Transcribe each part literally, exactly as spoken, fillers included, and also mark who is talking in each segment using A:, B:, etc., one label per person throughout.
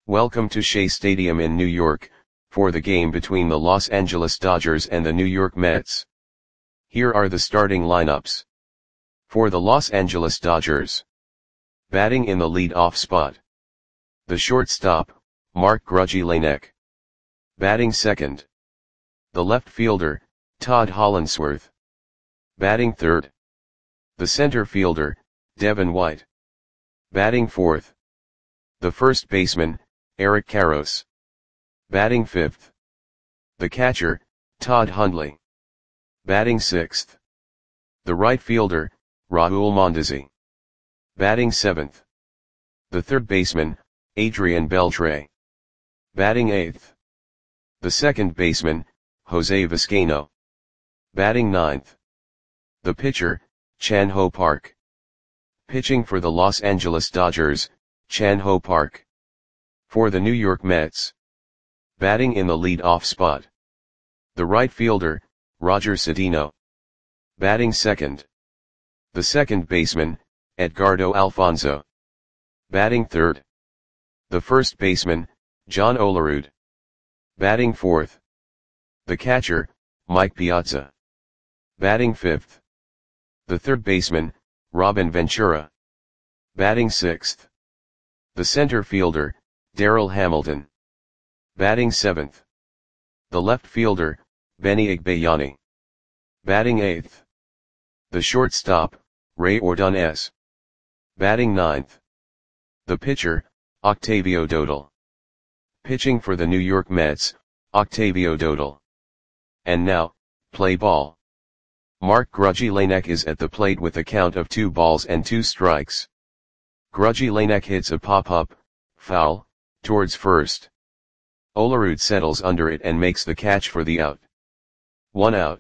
A: Welcome to Shea Stadium in New York, for the game between the Los Angeles Dodgers and the New York Mets. Here are the starting lineups. For the Los Angeles Dodgers. Batting in the lead-off spot. The shortstop, Mark Grudzielanek. Batting second. The left fielder, Todd Hollandsworth. Batting third. The center fielder, Devin White. Batting fourth. The first baseman, Eric Karros. Batting fifth. The catcher, Todd Hundley. Batting sixth. The right fielder, Raul Mondesi. Batting seventh. The third baseman, Adrian Beltre. Batting eighth. The second baseman, Jose Vizcaino. Batting ninth. The pitcher, Chan Ho Park. Pitching for the Los Angeles Dodgers, Chan Ho Park. For the New York Mets. Batting in the lead-off spot. The right fielder, Roger Cedeno. Batting second. The second baseman, Edgardo Alfonzo. Batting third. The first baseman, John Olerud. Batting fourth. The catcher, Mike Piazza. Batting fifth. The third baseman, Robin Ventura. Batting sixth. The center fielder, Darryl Hamilton. Batting seventh. The left fielder, Benny Igbayani. Batting eighth. The shortstop, Ray Ordonez. Batting ninth. The pitcher, Octavio Dotel. Pitching for the New York Mets, Octavio Dotel. And now, play ball. Mark Grudzielanek is at the plate with a count of two balls and two strikes. Grudzielanek hits a pop-up, foul, towards first. Olerud settles under it and makes the catch for the out. One out.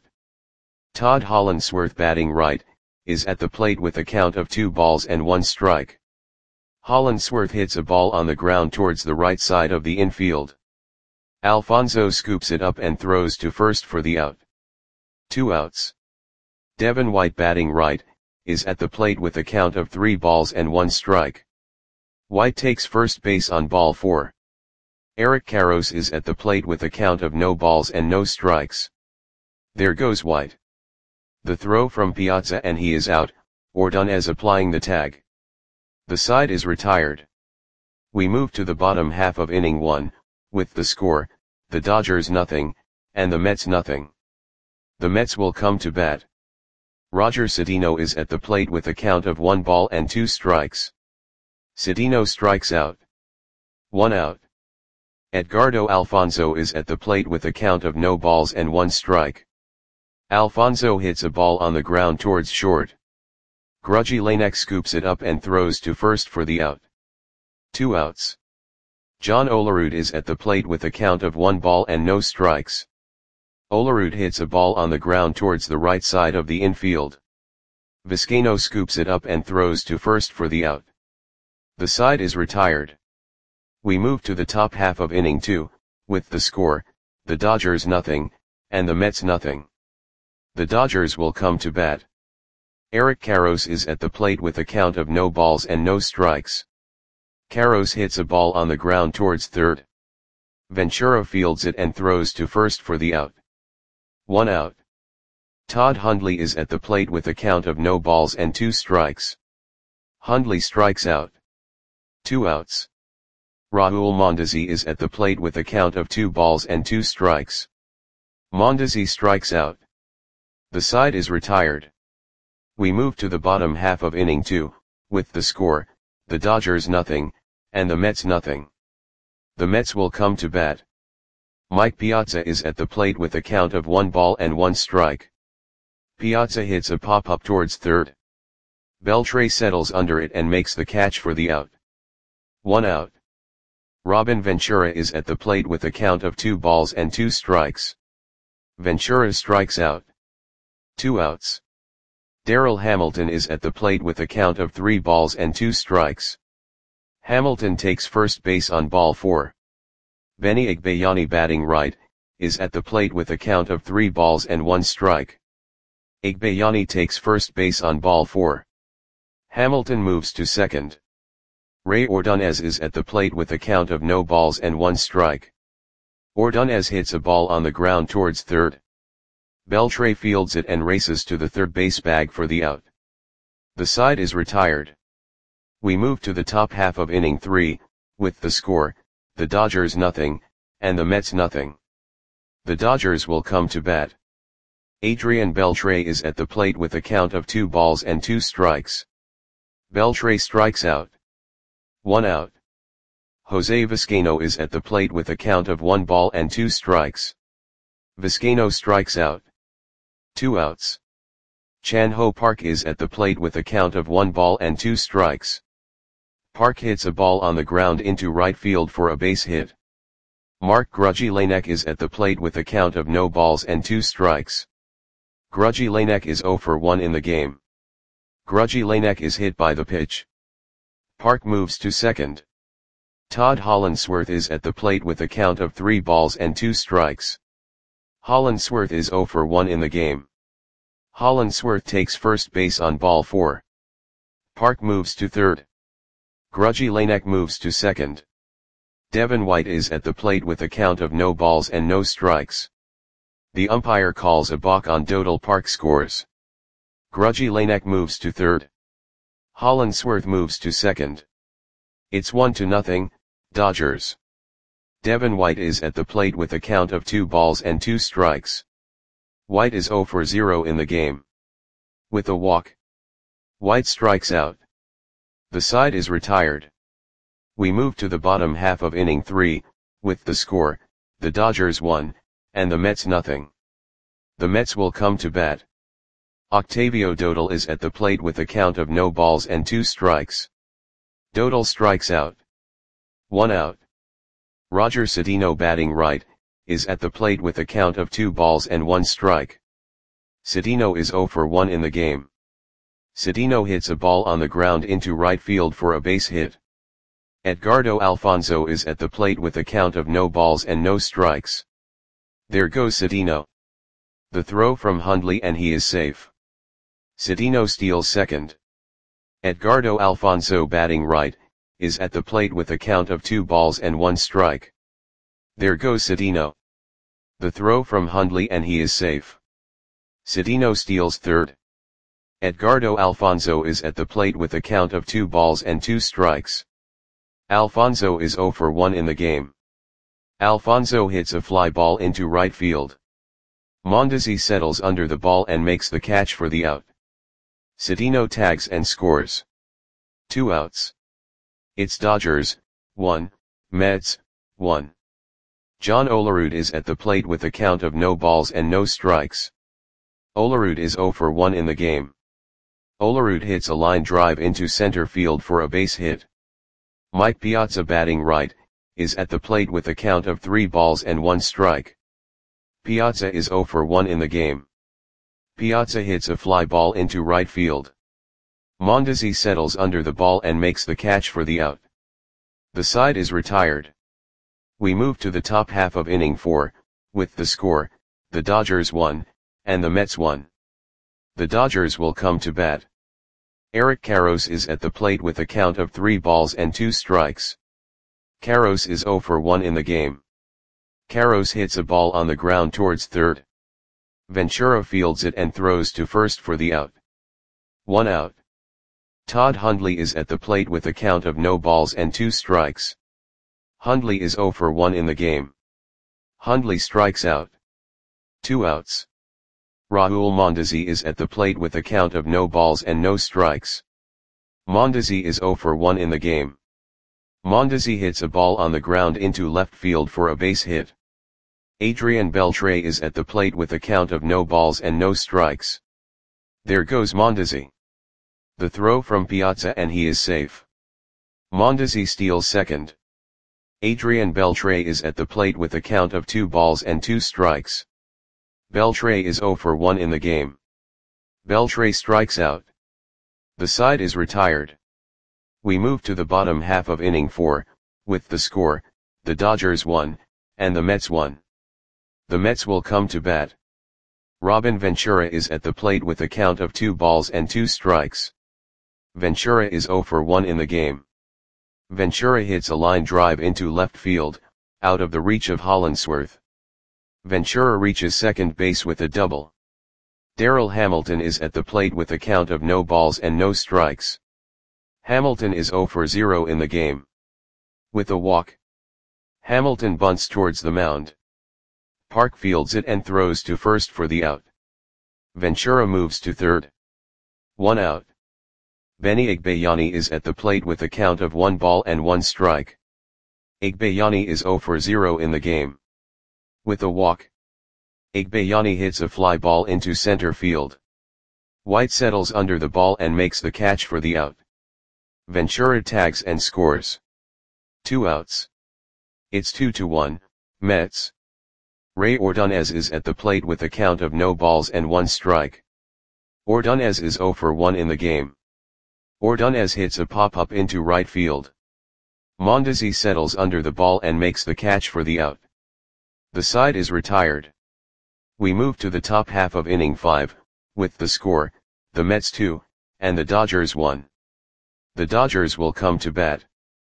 A: Todd Hollandsworth, batting right, is at the plate with a count of two balls and one strike. Hollandsworth hits a ball on the ground towards the right side of the infield. Alfonzo scoops it up and throws to first for the out. Two outs. Devin White, batting right, is at the plate with a count of three balls and one strike. White takes first base on ball four. Eric Karros is at the plate with a count of no balls and no strikes. There goes White. The throw from Piazza and he is out, Ordonez applying the tag. The side is retired. We move to the bottom half of inning one, with the score, the Dodgers nothing, and the Mets nothing. The Mets will come to bat. Roger Cedeno is at the plate with a count of one ball and two strikes. Cedeno strikes out. One out. Edgardo Alfonzo is at the plate with a count of no balls and one strike. Alfonzo hits a ball on the ground towards short. Grudzielanek scoops it up and throws to first for the out. Two outs. John Olerud is at the plate with a count of one ball and no strikes. Olerud hits a ball on the ground towards the right side of the infield. Vizcaino scoops it up and throws to first for the out. The side is retired. We move to the top half of inning two, with the score, the Dodgers nothing, and the Mets nothing. The Dodgers will come to bat. Eric Karros is at the plate with a count of no balls and no strikes. Karros hits a ball on the ground towards third. Ventura fields it and throws to first for the out. One out. Todd Hundley is at the plate with a count of no balls and two strikes. Hundley strikes out. Two outs. Raul Mondesi is at the plate with a count of two balls and two strikes. Mondesi strikes out. The side is retired. We move to the bottom half of inning two, with the score, the Dodgers nothing, and the Mets nothing. The Mets will come to bat. Mike Piazza is at the plate with a count of one ball and one strike. Piazza hits a pop-up towards third. Beltre settles under it and makes the catch for the out. One out. Robin Ventura is at the plate with a count of two balls and two strikes. Ventura strikes out. Two outs. Darryl Hamilton is at the plate with a count of three balls and two strikes. Hamilton takes first base on ball four. Benny Igbayani, batting right, is at the plate with a count of three balls and one strike. Igbayani takes first base on ball four. Hamilton moves to second. Ray Ordonez is at the plate with a count of no balls and one strike. Ordonez hits a ball on the ground towards third. Beltre fields it and races to the third base bag for the out. The side is retired. We move to the top half of inning three, with the score, the Dodgers nothing, and the Mets nothing. The Dodgers will come to bat. Adrian Beltre is at the plate with a count of two balls and two strikes. Beltre strikes out. One out. Jose Vizcaino is at the plate with a count of one ball and two strikes. Vizcaino strikes out. Two outs. Chan Ho Park is at the plate with a count of one ball and two strikes. Park hits a ball on the ground into right field for a base hit. Mark Grudzielanek is at the plate with a count of no balls and two strikes. Grudzielanek is zero for one in the game. Grudzielanek is hit by the pitch. Park moves to second. Todd Hollandsworth is at the plate with a count of three balls and two strikes. Hollandsworth is zero for one in the game. Hollandsworth takes first base on ball four. Park moves to third. Grudzielanek moves to second. Devin White is at the plate with a count of no balls and no strikes. The umpire calls a balk on Dodal. Park scores. Grudzielanek moves to third. Hollandsworth moves to second. It's one to nothing, Dodgers. Devin White is at the plate with a count of two balls and two strikes. White is zero for zero in the game. With a walk, White strikes out. The side is retired. We move to the bottom half of inning three, with the score, the Dodgers one, and the Mets nothing. The Mets will come to bat. Octavio Dodal is at the plate with a count of no balls and two strikes. Dodal strikes out. One out. Roger Cedeno, batting right, is at the plate with a count of two balls and one strike. Cedeno is zero for one in the game. Cedeno hits a ball on the ground into right field for a base hit. Edgardo Alfonzo is at the plate with a count of no balls and no strikes. There goes Cedeno. The throw from Hundley and he is safe. Cedeno steals second. Edgardo Alfonzo, batting right, is at the plate with a count of two balls and one strike. There goes Cedeno. The throw from Hundley and he is safe. Cedeno steals third. Edgardo Alfonzo is at the plate with a count of two balls and two strikes. Alfonzo is zero for one in the game. Alfonzo hits a fly ball into right field. Mondesi settles under the ball and makes the catch for the out. Cedeno tags and scores. Two outs. It's Dodgers, one, Mets, one. John Olerud is at the plate with a count of no balls and no strikes. Olerud is zero for one in the game. Olerud hits a line drive into center field for a base hit. Mike Piazza, batting right, is at the plate with a count of three balls and one strike. Piazza is zero for one in the game. Piazza hits a fly ball into right field. Mondesi settles under the ball and makes the catch for the out. The side is retired. We move to the top half of inning four, with the score, the Dodgers one, and the Mets one. The Dodgers will come to bat. Eric Karros is at the plate with a count of three balls and two strikes. Karros is zero for one in the game. Karros hits a ball on the ground towards third. Ventura fields it and throws to first for the out. One out. Todd Hundley is at the plate with a count of no balls and two strikes. Hundley is zero for one in the game. Hundley strikes out. Two outs. Raul Mondesi is at the plate with a count of no balls and no strikes. Mondesi is zero for one in the game. Mondesi hits a ball on the ground into left field for a base hit. Adrian Beltre is at the plate with a count of no balls and no strikes. There goes Mondesi. The throw from Piazza and he is safe. Mondesi steals second. Adrian Beltre is at the plate with a count of two balls and two strikes. Beltre is zero for one in the game. Beltre strikes out. The side is retired. We move to the bottom half of inning four, with the score, the Dodgers one, and the Mets one. The Mets will come to bat. Robin Ventura is at the plate with a count of two balls and two strikes. Ventura is zero for one in the game. Ventura hits a line drive into left field, out of the reach of Hollandsworth. Ventura reaches second base with a double. Darrell Hamilton is at the plate with a count of no balls and no strikes. Hamilton is zero for zero in the game. With a walk, Hamilton bunts towards the mound. Park fields it and throws to first for the out. Ventura moves to third. One out. Benny Igbayani is at the plate with a count of one ball and one strike. Igbayani is zero for zero in the game. With a walk, Igbayani hits a fly ball into center field. White settles under the ball and makes the catch for the out. Ventura tags and scores. Two outs. It's two to one, Mets. Ray Ordonez is at the plate with a count of no balls and one strike. Ordonez is zero for one in the game. Ordonez hits a pop-up into right field. Mondesi settles under the ball and makes the catch for the out. The side is retired. We move to the top half of inning five, with the score, the Mets two, and the Dodgers one. The Dodgers will come to bat.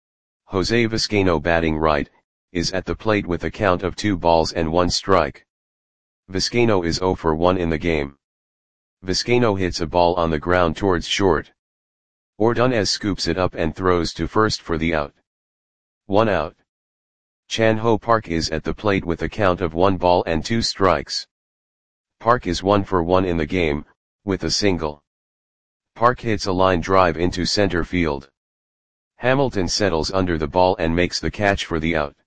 A: Jose Vizcaino, batting right, is at the plate with a count of two balls and one strike. Vizcaino is zero for one in the game. Vizcaino hits a ball on the ground towards short. Ordonez scoops it up and throws to first for the out. One out. Chan Ho Park is at the plate with a count of one ball and two strikes. Park is one for one in the game, with a single. Park hits a line drive into center field. Hamilton settles under the ball and makes the catch for the out.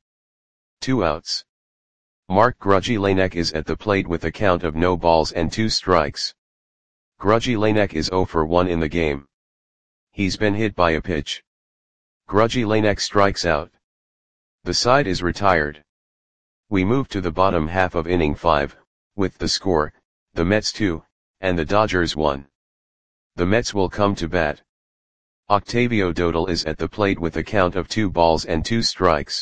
A: Two outs. Mark Grudzielanek is at the plate with a count of no balls and two strikes. Grudzielanek is zero for one in the game. He's been hit by a pitch. Grudzielanek strikes out. The side is retired. We move to the bottom half of inning five, with the score, the Mets two, and the Dodgers one. The Mets will come to bat. Octavio Dodal is at the plate with a count of two balls and two strikes.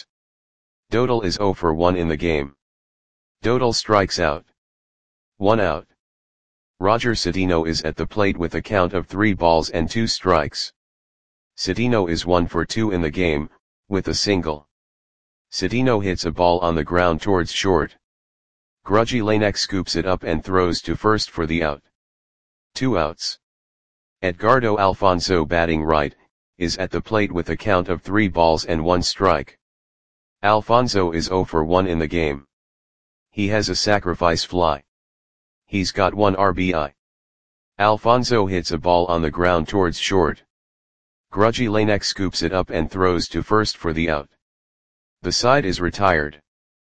A: Dodal is zero for one in the game. Dodal strikes out. One out. Roger Cedeno is at the plate with a count of three balls and two strikes. Cedeno is one for two in the game, with a single. Cedeno hits a ball on the ground towards short. Grudzielanek scoops it up and throws to first for the out. Two outs. Edgardo Alfonso, batting right, is at the plate with a count of three balls and one strike. Alfonso is zero for one in the game. He has a sacrifice fly. He's got one R B I. Alfonso hits a ball on the ground towards short. Grudzielanek scoops it up and throws to first for the out. The side is retired.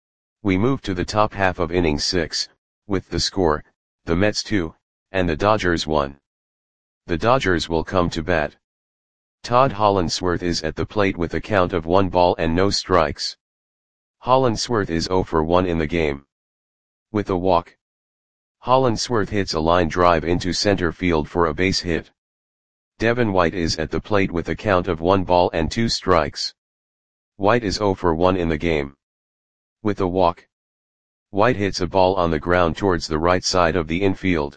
A: We move to the top half of inning six, with the score, the Mets two, and the Dodgers one. The Dodgers will come to bat. Todd Hollandsworth is at the plate with a count of one ball and no strikes. Hollandsworth is zero for one in the game. With a walk, Hollandsworth hits a line drive into center field for a base hit. Devin White is at the plate with a count of one ball and two strikes. White is zero for one in the game. With a walk, White hits a ball on the ground towards the right side of the infield.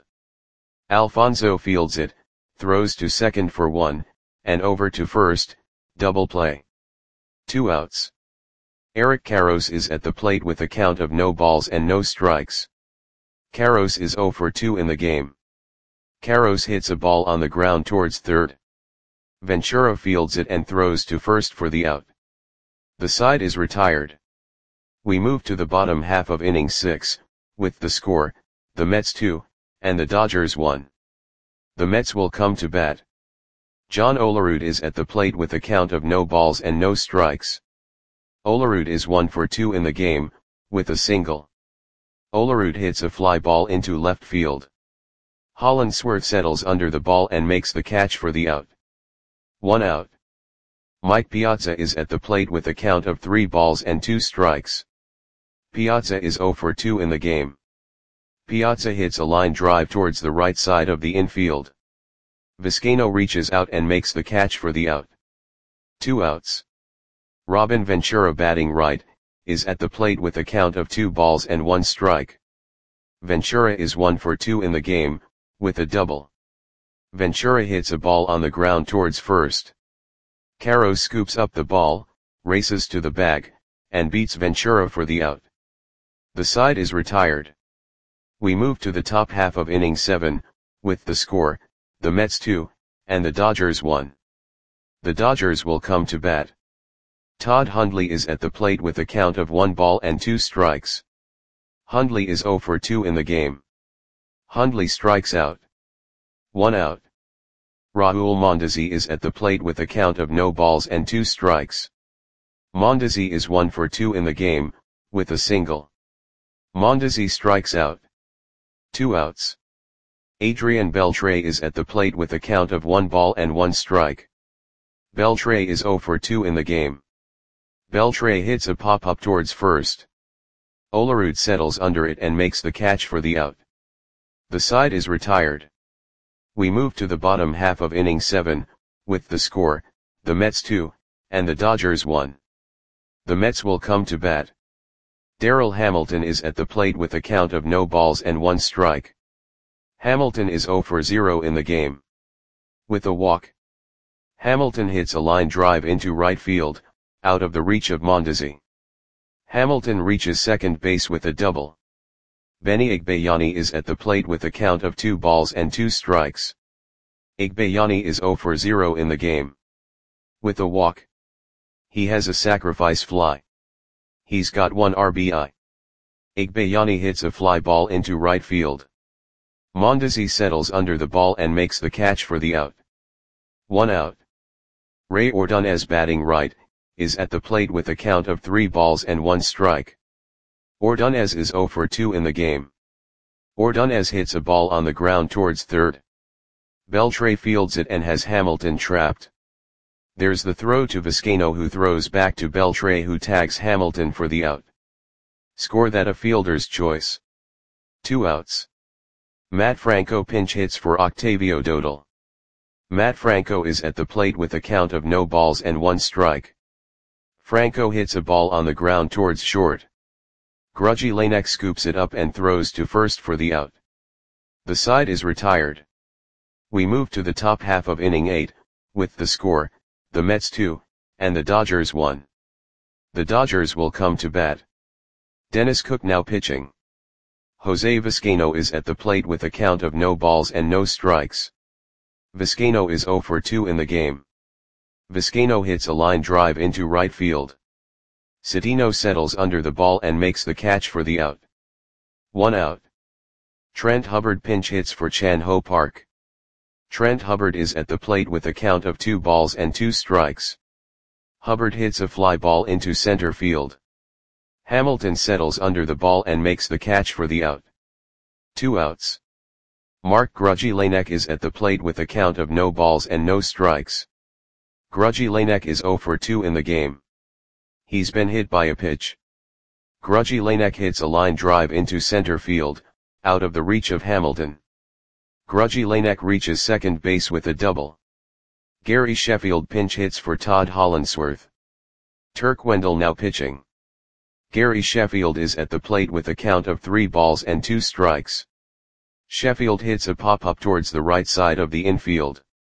A: Alfonso fields it, throws to second for one, and over to first, double play. Two outs. Eric Karros is at the plate with a count of no balls and no strikes. Karros is zero for two in the game. Karros hits a ball on the ground towards third. Ventura fields it and throws to first for the out. The side is retired. We move to the bottom half of inning six, with the score, the Mets two, and the Dodgers one. The Mets will come to bat. John Olerud is at the plate with a count of no balls and no strikes. Olerud is one for two in the game, with a single. Olerud hits a fly ball into left field. Hollandsworth settles under the ball and makes the catch for the out. One out. Mike Piazza is at the plate with a count of three balls and two strikes. Piazza is zero for two in the game. Piazza hits a line drive towards the right side of the infield. Vizcaino reaches out and makes the catch for the out. Two outs. Robin Ventura, batting right, is at the plate with a count of two balls and one strike. Ventura is one for two in the game, with a double. Ventura hits a ball on the ground towards first. Caro scoops up the ball, races to the bag, and beats Ventura for the out. The side is retired. We move to the top half of inning seven, with the score, the Mets two, and the Dodgers one. The Dodgers will come to bat. Todd Hundley is at the plate with a count of one ball and two strikes. Hundley is zero for two in the game. Hundley strikes out. One out. Raul Mondesi is at the plate with a count of no balls and two strikes. Mondesi is one for two in the game, with a single. Mondesi strikes out. Two outs. Adrian Beltre is at the plate with a count of one ball and one strike. Beltre is zero for two in the game. Beltre hits a pop-up towards first. Olerud settles under it and makes the catch for the out. The side is retired. We move to the bottom half of inning seven, with the score, the Mets two, and the Dodgers one. The Mets will come to bat. Darryl Hamilton is at the plate with a count of no balls and one strike. Hamilton is zero for zero in the game. With a walk. Hamilton hits a line drive into right field, out of the reach of Mondesi. Hamilton reaches second base with a double. Benny Igbayani is at the plate with a count of two balls and two strikes. Igbayani is zero for zero in the game. With a walk. He has a sacrifice fly. He's got one R B I. Igbayani hits a fly ball into right field. Mondesi settles under the ball and makes the catch for the out. One out. Ray Ordonez, batting right, is at the plate with a count of three balls and one strike. Ordonez is zero for two in the game. Ordonez hits a ball on the ground towards third. Beltre fields it and has Hamilton trapped. There's the throw to Vizcaino, who throws back to Beltre, who tags Hamilton for the out. Score that a fielder's choice. Two outs. Matt Franco pinch hits for Octavio Dodal. Matt Franco is at the plate with a count of no balls and one strike. Franco hits a ball on the ground towards short. Grudgy Lanek scoops it up and throws to first for the out. The side is retired. We move to the top half of inning eight, with the score, the Mets two, and the Dodgers one. The Dodgers will come to bat. Dennis Cook now pitching. Jose Vizcaino is at the plate with a count of no balls and no strikes. Vizcaino is zero for two in the game. Vizcaino hits a line drive into right field. Cedeno settles under the ball and makes the catch for the out. One out. Trent Hubbard pinch hits for Chan Ho Park. Trent Hubbard is at the plate with a count of two balls and two strikes. Hubbard hits a fly ball into center field. Hamilton settles under the ball and makes the catch for the out. Two outs. Mark Grudgy Lanek is at the plate with a count of no balls and no strikes. Grudgy Lanek is zero for two in the game. He's been hit by a pitch. Grudgy Lanek hits a line drive into center field, out of the reach of Hamilton. Grudgy Lanek reaches second base with a double. Gary Sheffield pinch hits for Todd Hollandsworth. Turk Wendell now pitching. Gary Sheffield is at the plate with a count of three balls and two strikes. Sheffield hits a pop-up towards the right side of the infield.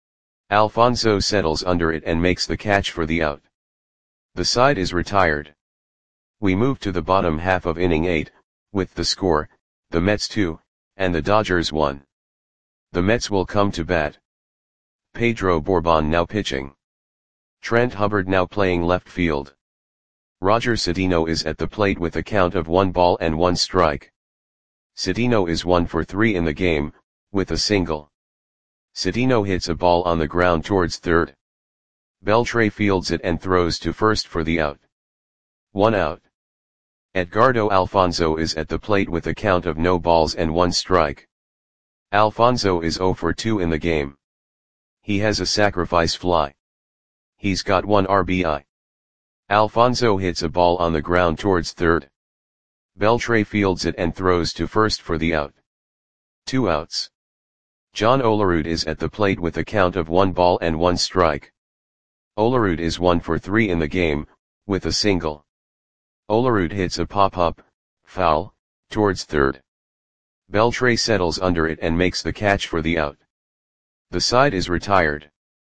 A: Alfonso settles under it and makes the catch for the out. The side is retired. We move to the bottom half of inning eight, with the score, the Mets two, and the Dodgers one. The Mets will come to bat. Pedro Borbon now pitching. Trent Hubbard now playing left field. Roger Cedeno is at the plate with a count of one ball and one strike. Cedeno is one for three in the game, with a single. Cedeno hits a ball on the ground towards third. Beltre fields it and throws to first for the out. One out. Edgardo Alfonso is at the plate with a count of no balls and one strike. Alfonso is zero for two in the game. He has a sacrifice fly. He's got one R B I. Alfonso hits a ball on the ground towards third. Beltre fields it and throws to first for the out. Two outs. John Olerud is at the plate with a count of one ball and one strike. Olerud is one for three in the game, with a single. Olerud hits a pop-up, foul, towards third. Beltre settles under it and makes the catch for the out. The side is retired.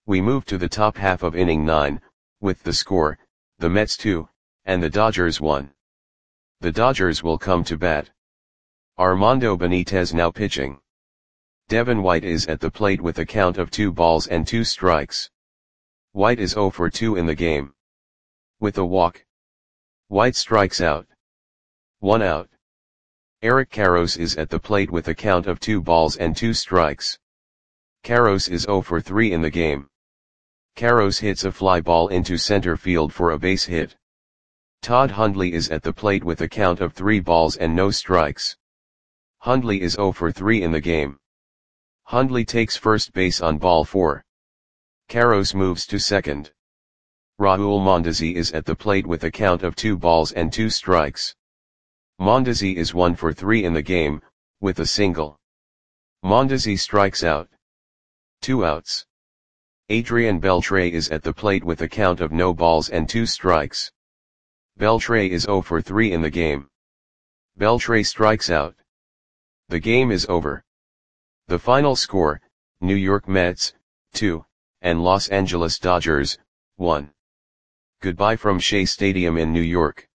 A: We move to the top half of inning nine, with the score, the Mets two, and the Dodgers one. The Dodgers will come to bat. Armando Benitez now pitching. Devin White is at the plate with a count of two balls and two strikes. White is zero for two in the game. With a walk, White strikes out. One out. Eric Karros is at the plate with a count of two balls and two strikes. Karros is zero for three in the game. Karros hits a fly ball into center field for a base hit. Todd Hundley is at the plate with a count of three balls and no strikes. Hundley is zero for three in the game. Hundley takes first base on ball four. Karros moves to second. Raul Mondesi is at the plate with a count of two balls and two strikes. Mondesi is one for three in the game, with a single. Mondesi strikes out. Two outs. Adrian Beltre is at the plate with a count of no balls and two strikes. Beltre is zero for three in the game. Beltre strikes out. The game is over. The final score, New York Mets, two, and Los Angeles Dodgers, one. Goodbye from Shea Stadium in New York.